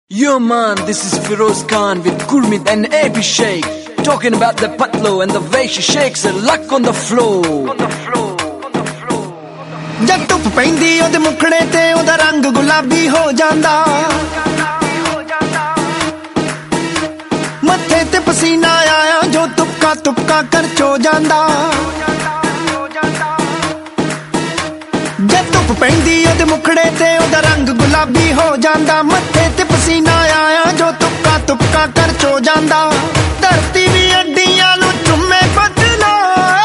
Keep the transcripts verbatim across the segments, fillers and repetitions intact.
Yo man, this is Feroz Khan with Gurmeet and Abhishek, talking about the patlo and the way she shakes her luck on the floor. जब धुप पैंदी ओदे मुखड़े ते ओदा रंग गुलाबी हो जांदा, मत्थे ते पसीना आया जो तुपका तुपका कर चो जांदा। जब धुप पैंदी ओदे मुखड़े ते ओदा रंग गुलाबी हो जांदा, मत्थे ते पसीना आया जो तुपका तुपका कर चो जांदा। धरती भी अड्डियां नूं चुम्मे पतला,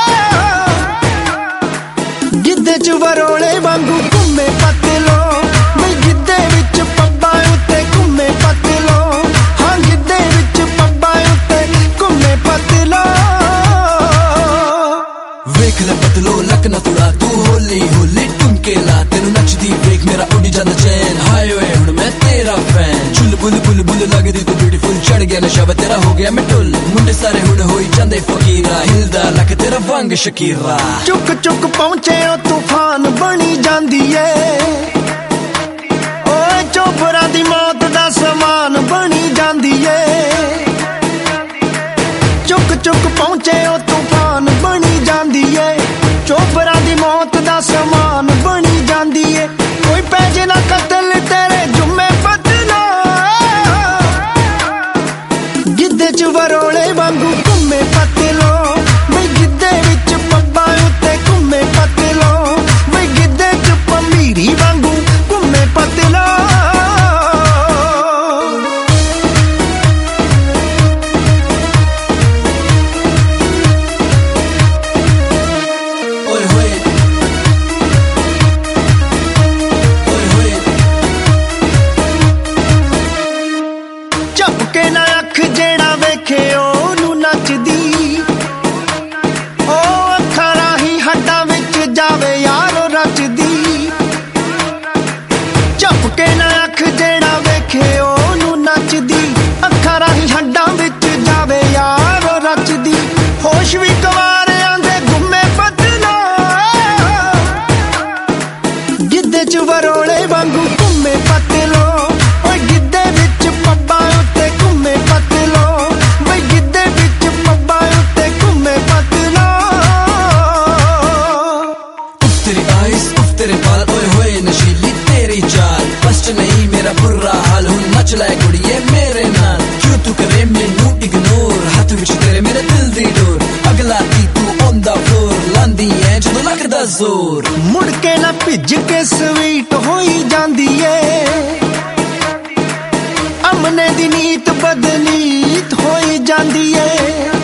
गिद्धे च वरोले वांगू घुम्मे पतलो, बई गिद्धे विच पब्बां उत्ते घुम्मे पतलो, हां गिद्धे विच पब्बां उत्ते घुम्मे पतलो। वेख ले पतलो लक ना तुड़ा तू होली होली टुमके ला, तेनू नचदी वेख मेरा उड़ी जांदा चैन, हाय ओए हुण मैं तेरा फैन। चुल बुल बुल बुल लगदी तू ब्यूटीफुल, चढ़ गया नशा वे तेरा हो गया मैं टुल, मुंडे सारे हुण होई जांदे फकीरा, हिलदा लक तेरा वांग शकीरा। चुक चुक पहुंचे ओ तूफान बनी जांदी ए, ओए चोपरां दी मौत दा समान बनी जांदी ए। चुक चुक पहुंचे ओ तूफान बनी जांदी ए, चोपरां दी मौत दा समान बनी जांदी ए। कोई पैजे ना कतल तेरे जुम्मे पतला, गिद्धे च वरोले वांगू घुम्मे पतलो, बई गिद्धे विच पब्बां उत्ते घुम्मे पतलो, बई गिद्धे च पंबीरी वांगू घुम्मे पतलो। झपके ना अख जेड़ा वेखे ओनू नचदी, ओ अखां राही हड्डां विच जावे यारो रचदी। झपके ना अख जेड़ा वेखे ओनू नचदी, अखां राही हड्डां विच जावे यारो रचदी। होश भी गवारियां दे गुम्मे पतला, गिद्धे च वरोले वांगू घुम्मे पतलो, ओए गिद्धे विच पब्बां उत्ते घुम्मे पतलो, बई गिद्धे विच पब्बां उत्ते घुम्मे पतलो। उफ तेरी आइस उफ तेरे बाल, ओए होए नशीली तेरी चाल, फस्ट नहीं मेरा बुरा हाल, हुण नच लै कुड़िए मेरे नाल। क्यों तू करे मैनू इग्नोर, हत्थ विच तेरे मेरे दिल दी डोर, अगला ती तू ऑन द फ्लोर, लांदी ऐ जदों लगदा जोर। मुड़ के ना भिज के स्वीट होई जांदी ए, अमने दी नीत बदनीत होई जांदी ए।